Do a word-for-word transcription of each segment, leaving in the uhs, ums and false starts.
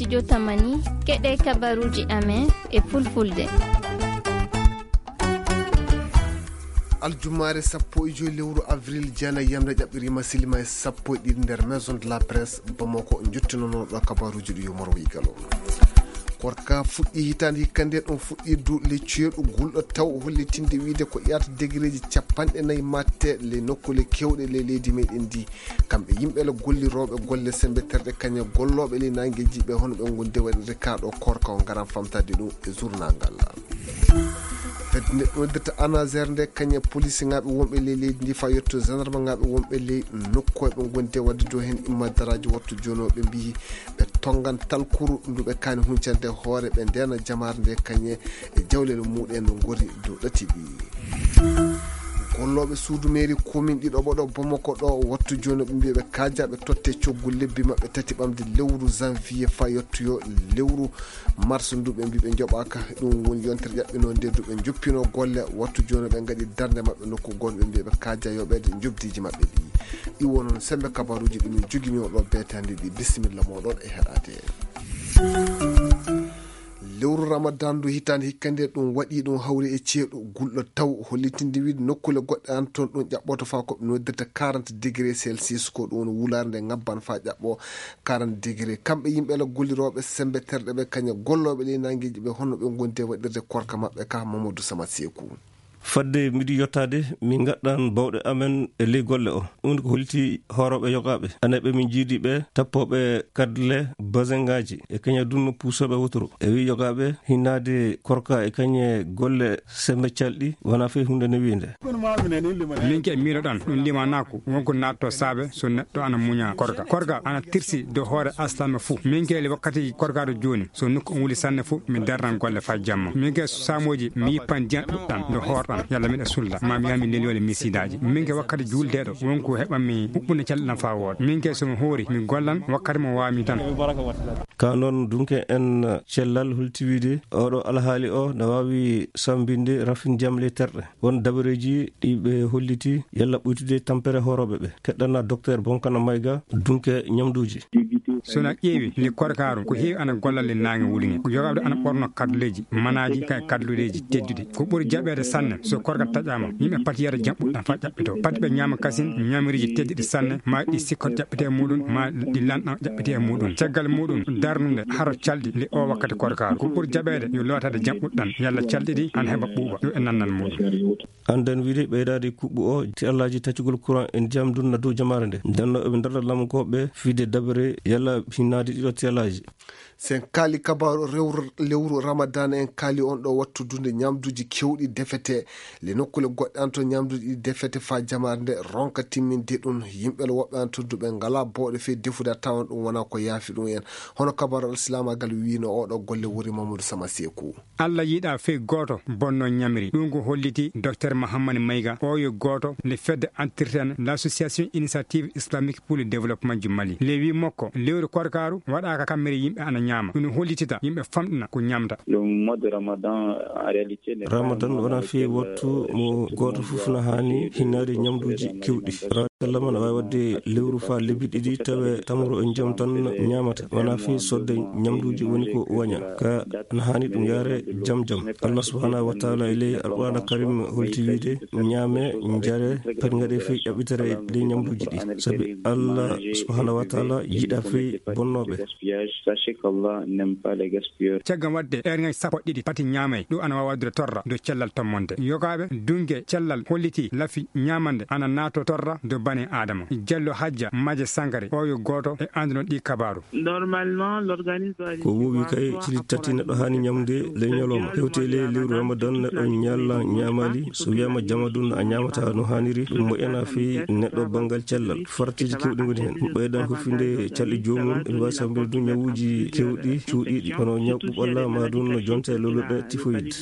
studio Tamani keɗe kabaruji amen e fulfulde. Aljumare sappo e joyi lewru avril jana yamre jaɓɓirima silima e sappo e ɗiɗi nder maison de la presse Bamako jottinonoɗo kabaruji ɗi yomoro wigalo korka fuɗɗi hitande hikkande ɗum fuɗɗi duuɗe ceeɗu gulɗo taw hollitinde wiide ko ƴata degré ji capanɗe nayyi matte le nokkule kewɗe le leydi meɗen ndi kamɓe yimɓe le golliroɓe golle sembe terɗe kañe golloɓe le nangueji ɓe hono ɓe gonde waɗirde kaɗo korka o garan famtade ɗum e journal ngal fedde nde noddata ANASER nde kañe police ŋaɓe wonɓe le leydi ndi fa yetto gendarme ŋaɓe wonɓe le nokkoɓe gonde wadde do hen immadaraji wattu joni ɓe mbi ɓe tongan talkuru nduɓe kani huncande hoore ɓe ndena jamare nde kañe e jawlele muɗen no gori dow ɗati ɗi golloɓe suudu mairie commune ɗiɗo ɓoɗo Bamako ɗo wattu joni ɓe mbiɓe kaja ɓe totte coggol lebbi mabɓe tati ɓamde lewru janvier fa yettoyo lewru mars ndu ɓe mbi ɓe joɓaka ɗum woni yontere ƴaɓɓino nde du ɓe joppino golle wattu joni ɓe gaɗi darde mabɓe nokku gonɗo ɓe mbiɓe kaja yoɓede jobdiji mabɓe ɗi ɗi wonon sembe kabaruji ɗi min joguino ɗo betande ɗi bisimilla moɗon e heɗade lewru ramadan du hitande hikkande ɗum waɗi ɗum hawri e ceeɗu gulɗo taw hollitinde wiide nokkule goɗɗe an toon ɗum ƴaɓɓoto fa koɓe noddirta quarante degré celsius ko ɗum woni wulare nde ngabban fa ƴaɓɓo quarante degré kamɓe yimɓe la golliroɓe sembe terɗe ɓe kañe golloɓe le nangueji ɓe honno ɓe gonde waɗirde korka mabɓe ka Mamadou Sama Sekou fadde miɗi yettade min gadɗan bawɗe amen e ley golle o ɗum ko holliti horoɓe yogaɓe aneɓe min jiidiɓe tappoɓe kadle basingaji e kañe dunno puusoɓe wotoro e wi yogaɓe hinnade korka e kañe golle sembe calɗi wona fe hunde ne wiinde min ke miiloɗon ɗum limanako wonko natto saabe so neɗɗo ana muña korka korka ana tirsi do hoore aslanma fou min ke le wakkati korkaɗo joni so nokku on wuli sanne fou min darnan golle fa jamma min ke samoji mi yippan diyan ɗuɗɗan do hoorɗan yalla miɗa sulla ma mi yami ndeli wole misidaji min ke wakkati juldeɗo wonko heɓanmi huɓɓude calɗiɗam fa wooda min ke somi hoori mi gollan wakkati mo wawmi tan ka noon dunke en cellal hultiwide oɗo alhaali o ne wawi sambinde rafin jamle terɗe won dabareji ɗiɓe holliti yalla ɓuytude tampere horoɓe ɓe keɗɗanna docteur Bonkana Mayga dunke ñamduji sona ƴeewi li korkaru ko heewi ana gollal le nangue wuliŋe ko yogaɓe ana ɓorno kadleji manaji kay kadluɗeji tedduɗe ko ɓuuri jaɓede sanne so korka taƴama yimɓe pati yiyata jamɓuɗɗan fa ƴaɓɓito pati ɓe ñama kasin ñamiriji tedduɗe sanne ma ɗi sikkot ƴaɓɓete e muɗum ma ɗi lanɗan ƴaɓɓete e muɗum caggal muɗum darnude haro calɗi li o wakkati korkaru ko ɓuuri jaɓede yo lotade jamɓuɗɗan yalla calɗi ɗi an heɓa ɓuuɓa yo e nannal muɗum anden wiide ɓeydade kuɓɓu o ti allaji taccugol courant en ndiyam dunna dow jamare nde ndenno eɓe darda lamukoɓe fiide dabare yalla hinnade ɗiɗo telaji sen kaali kabaru rewru lewru ramadan en kaali on ɗo wattudude ñamduji kewɗi defete le nokkule goɗɗe an to ñamduji ɗi defete fa jamare nde ronka timminde ɗum yimɓe le woɓɓe an todduɓe ngala bawɗe fe defude a tawan ɗum wona ko yaafi ɗum en hono kabaru alislamagal wino oɗo golle wori Mamadou Sama Sekou Allah yiiɗa fe goto bonno ñamiri ɗum ko holliti docteur Mahamane Mayga o yo goto le fedde entretien l'association initiative islamique pour le développement du Mali le wi mokko lewru korkaru waɗaka kammere yimɓe ana ñama ɗum hollitita yimɓe famɗina ko ñamta ramadan wona fi wattu mo goto fof no hani hinnade ñamduji kewɗi sallama ne wawi wadde lewru fa lebbi ɗiɗi tawe tamro e jaam tan ñamata wona fi sodde ñamduji woni ko waña ka ne hani ɗum yaare jaam jaam Allah subhanahu wa taala e ley alqur'ana karim holti wiide ñaame jare pati gaɗe fe ƴaɓɓitere ley ñamduji ɗi saabi Allah subhanahu wa taala yiiɗa fe bonnoɓe caggal wadde erŋaji sappo ɗiɗi pati ñaamay ɗum ana wawi waddude torra do cellal tommonde yogaɓe dungue cellal holliti laafi ñamande ana naato torra do bani adama jallo hajja maje sankare o yo goto e anduno ɗi kabaru ko wowi kay cili tati neɗɗo hani ñamde ley ñalowma hewte ley lewru ramadan neɗɗo ñalla ñamali so wiyama jamadun a ñamata no haniri ɗum moƴƴana fi neɗɗo banggal cellal fartiji kewɗi goni hen ɓeydan hofinde calɗi jomum ene wawi sambide du ñawuji kewɗi cuuɗiɗi hono ñaw ɓuɓalla ma ɗum no jonte lolluɗe typhoïde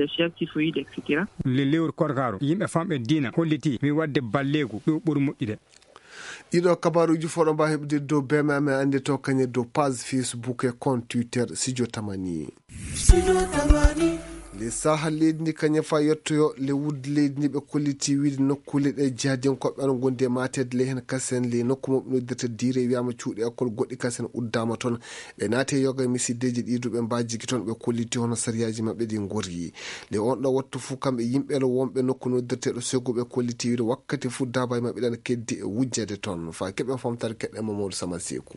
le lewru korkaru yimɓe famɓe diina holliti mi wadde balleku ɗo ɓuuri moƴƴude ɗiɗo kabaruji foɗo mba heɓde dow bema amen ande to kañe dow page Facebook e compte Twitter Studio Tamani le sahal leydi ndi kañum fa yettoyo le wudde leydi ndi ɓe kolliti wiide nokkule ɗe jaadenkoɓe ana gonde matede le hen kasen le nokku moɓe noddirta diire wiyama cuuɗi école goɗɗi kasen uddama toon ɓe naate yoga misiddeji ɗiɗo ɓe mbajiki toon ɓe kolliti hono sariyaji mabɓe ɗi gorri le on ɗo wattu fuu kamɓe yimɓele wonɓe nokku noddirteɗo sego ɓe kolliti wiide wakkati fuu daba e mabɓe ɗana keddi e wujjede toon fa keɓe famtare keɗɗe mamadou sama sekou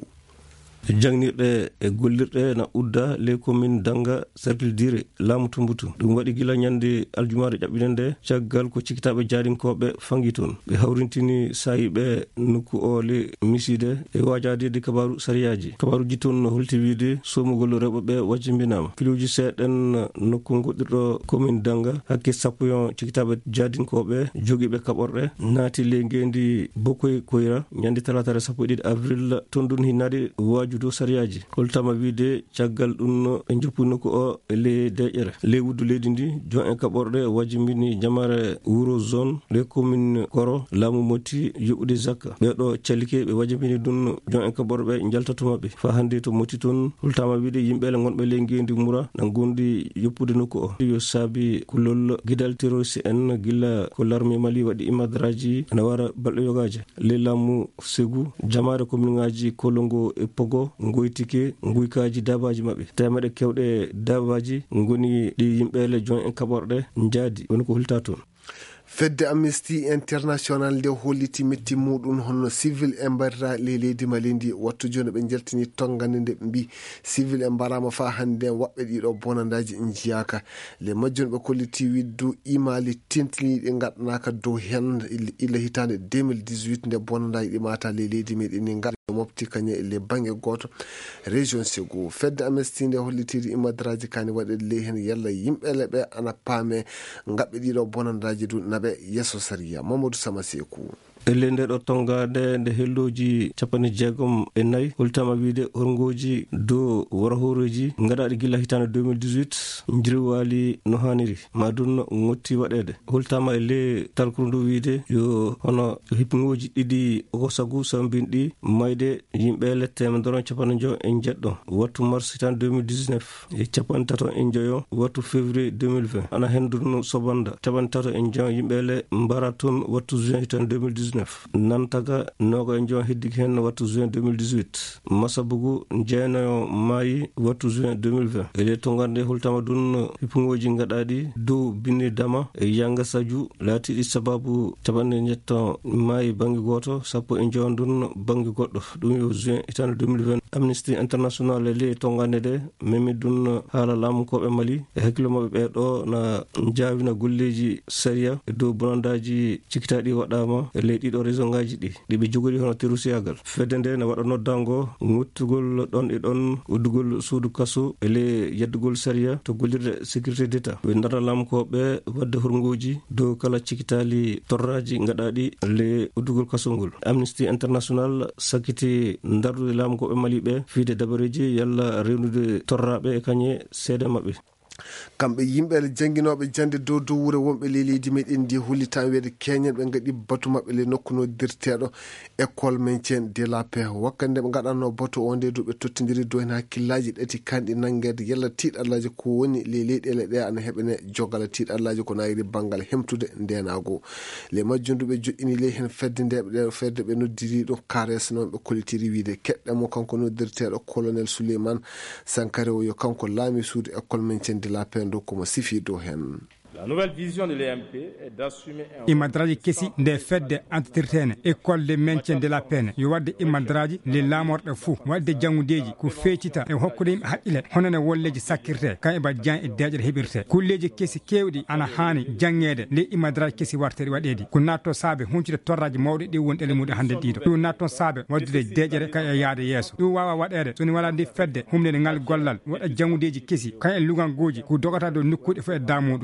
jangnirɗe e gollirɗe na udda les commune danga cercle dire laamu tumbutu ɗum waɗi gila ñande aljumare ƴaɓɓinen nde caggal ko cikkitaɓe jaadinkoɓe fangi toon ɓe hawrintini sayiɓe nokku o le miside e wajadede kabaru sariyaji kabaruji toon no holti wiide somugol rewɓeɓe wajjimbinama kiloji seeɗen nokku goɗɗirɗo commune danga hakke sappo yon cikkitaɓe jaadinkoɓe joguiɓe kaɓorɗe naati le ngendi bokoy koyra ñande talatare sappo e ɗiɗi avril toon ɗum hinnade waju do sariyaji holtama wiide caggal ɗum ɓe joppu nokku o le deƴere le wuddu leydi ndi jon en kaɓorɗe wajjimbini jamare wuro zone le commune koro laamu moti yoɓude zakka ɓeɗo callike ɓe wajjimbini ɗum jon en kaɓorɗe jaltatomaɓe fa hande to moti toon holtama wiide yimɓele gonɓe le ngendi mura na gondi yoppude nokku o yo saabi kullol guidal terroriste en gilla ko l'armée mali waɗi imadraji ana wara balɗe yogaje le laamu segu jamare commune ngaji kolongo e pogo goytike guykaji dabaji mabɓe temeɗe kewɗe dabaji goni ɗi yimɓele jon en kaɓorɗe jaadi woni ko hulta toon fedde amnesty international nde holliti metti muɗum hono civil e mbarira le leydi mali ndi wattu joni ɓe jaltini tongande nde ɓe mbi civil e mbarama fa hande waɓɓe ɗiɗo bonandaji en jiyaka le majjoni ɓe kolliti widdu imali tentiniɗi gaɗanaka dow hen illa hitande deux mille dix-huit nde bonandaji ɗi mata le leydi meɗen ni gaɗa mofti kañe e le banggue goto région Ségou fedde amnesty nde hollitiri imadaraji kani waɗede le hen yalla yimɓele ɓe ana paame gaɓɓe ɗiɗo bonandaji du naɓe yesso sariya mamadou sama sekou elle nde ɗo tongade nde helloji capanɗe jeegom e nayyi holtama wiide horgoji dow warahoreji gaɗaɗi gilla hitande deux mille dix-huit jirwali no haniri ma ɗum gotti waɗede holtama e le talkuru ndu wiide yo hono hippigoji ɗiɗi o sagu sambinɗi mayde yimɓele temedere capanɗe joyo en jeɗɗo wattu mars hitande deux mille dix-neuf e capanɗe tato en joyo wattu février deux mille vingt ana henduno sobanda capanɗe tato en joyo yimɓele mbara toon wattu juin hitande deux mille dix-neuf nantaga nogo en jon heddiki hen wattu juin deux mille dix-huit masabugu jeynoyo maayi wattu juin deux mille vingt ele tongande holtama ɗum hippugoji gaɗaɗi dow binni dama e yanga sadiou laatiɗi sababu capanɗe jetto maayi banggue goto sappo en jon ɗum banggue goɗɗo ɗum yo juin hitande deux mille vingt amnesty international ele tongande de memi ɗum haala laamukoɓe mali e hakkille mabɓe ɓeɗo na jawina golleji saria e dow bonandaji cikkitaɗi waɗama e leydi ɗiɗo région ngaji ɗi ɗiɓe jogori hono terusiyagal fedde nde ne waɗa noddango guttugol ɗon e ɗon uddugol suudu kaso e le yeddugol saria to gollirde sécurité d' état ɓe dara lamkoɓe wadde horgoji dow kala cikkitali torraji gaɗaɗi le uddugol kasongol amnesty international sakkiti dardude lamkoɓe mali ɓe fiide dabareji yalla rewnude torraɓe e kañe seede mabɓe kamɓe yimɓele jangguinoɓe jande dow dow wuuro wonɓe le leydi meɗen ndi hollitama wiyede keñen ɓe gaɗi batu mabɓe le nokku noddirteɗo école maintien de la paix wakkati nde ɓe gaɗanno batu o nde duɓe tottidiri dow hen hakkillaji ɗati kanɗi nanguede yalla tiiɗallaji ko woni le leyɗele ɗe ana heɓene jogala tiiɗallaji ko nayiri banggal hemtude ndenago le majjunduɓe joƴƴini le hen fedde ndeɓe ɗe fedde ɓe noddiri ɗo kares noon ɓe kollitiri wiide keɗɗemo kanko noddirteɗo colonel Souleymane Sankare o yo kanko laami suudu école maintien de la paix ndo komo sifi dow hen La nouvelle vision de l'E M P est d'assumer un... imadraji kesi nde fedde entretene école de maintien de la peine yo wadde imadraji le lamorɗe fou wadde jangudeji ko feccita e hokkude yimɓe haqqille honone wolleji sakkirte kan e badian e deƴƴere heɓirte kulleji kesi kewɗi ana hani jangede le imadraji kesi warteɗi waɗedi ko natto saabe huncude torraji mawɗe ɗi woni ɗele muɗe hande ɗiɗo ɗum natto saabe waddude deƴƴere kan e yaade yesso ɗum wawa waɗede soni wala ndi fedde humnede ngal gollal waɗa jangudeji kesi kan e lugangoji ko dogata dow nokkuɗe fo e damuɗum hono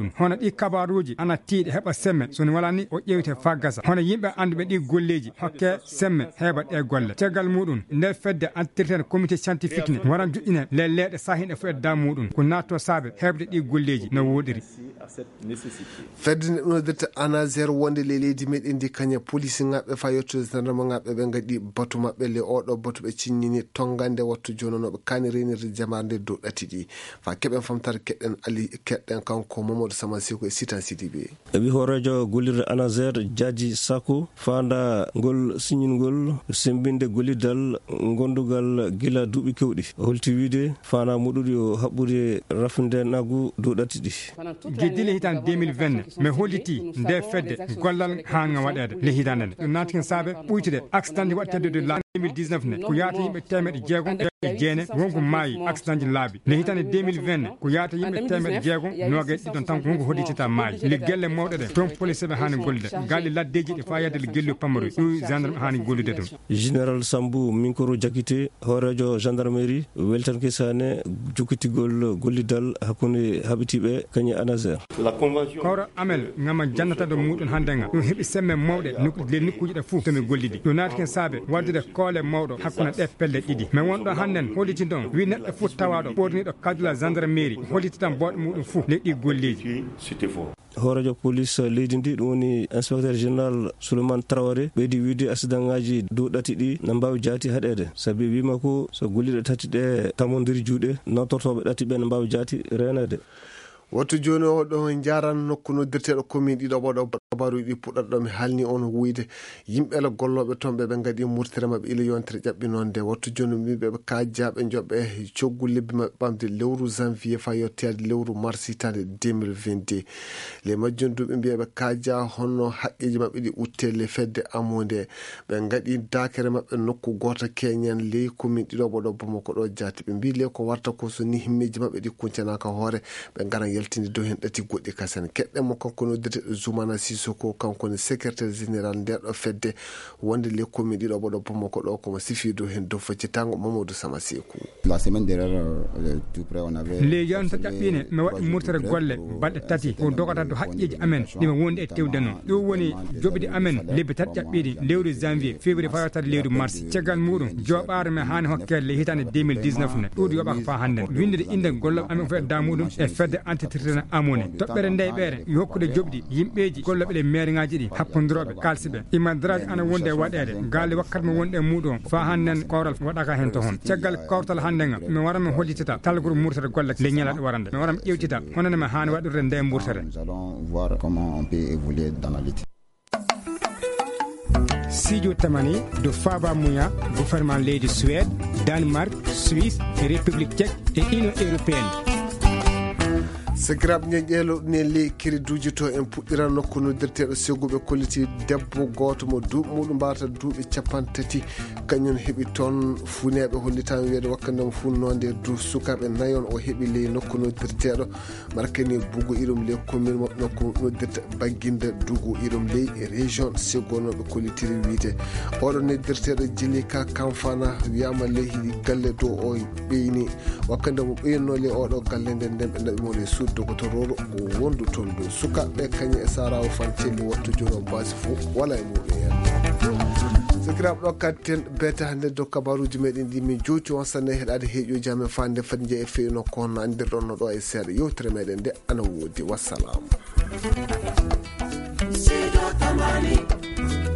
ɗi kabaruji ana tiiɗe heɓa semme soni wala ni o ƴewte fa gasa hono yimɓe anduɓe ɗi golleji hokke semme heɓa ɗe golle caggal muɗum nde fedde entretien comité scientifique ne waran juɗɗine le leeɗe sahinɗe fo e da muɗum ko natto saabe heɓde ɗi golleji no woɗiri fedde ne ɗonodirta anaser wonde le leydi meɗen ndi kaña police ŋaɓɓe fa yettude gendarme ŋaɓɓe ɓe gaɗi batu maɓɓe le oɗo batu ɓe cinnini tongande wattu jononoɓe kani renirde jamarde dow ɗati ɗi fa keɓen famtare keɗɗen ali keɗɗen kanko Mamadou Sama Seko e Sitan Sidibé wi horejo gollirde anaser Diadji Sako fanda ngol signingol sembinde gollidal gondugal gila duuɓi kewɗi holti wiide fana muɗuɗi o haɓɓude rafinde naggu dow ɗati ɗi gueddile hitan deux mille vingt mais holliti nde fedde gollal hanga waɗede le hitande nde ɗum natiken saabe ɓuytude accident ji waɗtede de la deux mille dix-neuf ne ko yaata yimɓe temeɗe jeegom e jeene wonko maayi accident ji laabi le hitande deux mille vingt ne ko yaata yimɓe temeɗe jeegom noga ɗiɗon tan wonko hollitita maayi le gelle mawɗe ɗe toon police ɓe hani gollude galle laddeji ɗe fa yadde le gellu pamaroy ɗum gendarme hani gollude ɗum général Sambou Minkoro Diakité horejo gendarmerie weltanke sane jukkitigol gollidal hakkunde haɓitiɓe kañe anaser kawra amel ngama jannata ɗo muɗum hande nga ɗum heeɓi semme mawɗe le nokkuji ɗe fof tomi golliɗi ɗum natiken saabe waddude koole mawɗo hakkude ɗe pelle ɗiɗi mais wonɗo hannden holliti ɗon wi neɗɗo fof tawaɗo ɓorniɗo kadula gendarmerie holliti tan bawɗe muɗum fof le ɗi golleji horejo police leydi ndi ɗum woni inspecteur général Souleymane Traoré ɓeydi wiide accident ngaji dow ɗati ɗi ne mbawi jaati haɗede saabi wima ko so golliɗe tati ɗe tamodiri juuɗe nawtortoɓe ɗati ɓe ne mbawi jaati renede wattu joni o ɗo jaran nokku noddirteɗo commune ɗiɗo ɓoɗo kabaruji puɗɗata ɗo mi halni on wuyde yimɓele golloɓe toon ɓe ɓe gaɗi murtere mabɓe ila yontere ƴaɓɓi noon nde wattu joni mbiɓe kajjaɓe joɓɓe coggu lebbi mabɓe ɓamde lewru janvier fa yettede lewru mars hitande deux mille vingt-deux les majjonduɓe mbiyaɓe kajja honno haqqeji mabɓe ɗi uttele fedde amude ɓe gaɗi dakere mabɓe nokku goto keñen ley commune ɗiɗo ɓoɗo Bamako ɗo jaati ɓe mbi le ko warta ko so ni himmeji mabɓe ɗi kuncanaka hoore ɓe gara yaltinde dow hen ɗati goɗɗi kasen keɗɗen mo kanko noddirteɗo Zoumana Sissoko kanko ne secrétaire général ndeɗo fedde wonde le commune ɗiɗo ɓoɗo Bamako ɗo komo sifi dow hen dow faccitango Mamadou Sama Sekou la semaine dernière tout près on avait le yonta ƴaɓɓine mi waɗi murtere golle balɗe tati ko dogata do haqqeji amen ɗima wonde e tewde noon ɗum woni joɓɓiɗi amen lebbi tati ƴaɓɓiɗi lewru janvier février fa yettade lewru mars caggal muɗum joɓare me hani hokkede le hitande deux mille dix-neuf ne ɗuɗi yoɓaka fa hande windede inde gollal amen fo e da muɗum e fedde entretien amone toɓɓere nde ɓeere yo hokkude joɓɗi yimɓeji golloɓe ɗe maire ngaji ɗi happodiroɓe kalsiɓe imadiraji ana wonde e waɗede galle wakkati mo wonde e muɗum fa hannden kawral waɗaka hen to hon caggal kawtal hande nga mi waranmi hollitita talgol murtere golle le ñalaɗe warande mi waram ƴewtita honone mi hani waɗirde nde murtere Sidio Tamani de Faba Mouya gouvernement leydi Suède Danemark Suisse République tchèque et Union européenne sakiraɓe ñeƴƴelo ne ley créduji to en puɗɗiran nokku noddirteɗo seguɓe kolliti debbo goto mo duuɓi muɗum mbata duuɓi capantati kañum heeɓi toon funeɓe hollitami wiyede wakkandemo funnode du sukaɓe nayon o heeɓi ley nokku noddirteɗo markani bugu irum ley commune mo nokku noddirta bagginde dugu irum ley région segonoɓe kollitiri wiide oɗo noddirteɗo Djilika Kamfana wiyama ley galle dow o ɓeyni wakkandemo ɓeynno ley oɗo galle nden nden ɓe naɓi mo ley suud dogotororo ko wondu toon ɗo sukaɓe kañum e sarawo fancelli wattu joni o basi fof wala e muɗum hen sakiraɓe ɗo kadten bete hande dow kabaruji meɗen ɗi min jowti on sanne heɗade heeƴoji amen fande fadi jeeya e fewino kono andirɗon no ɗo e seeɗa yewtere meɗen nde ana woodi wassalamu.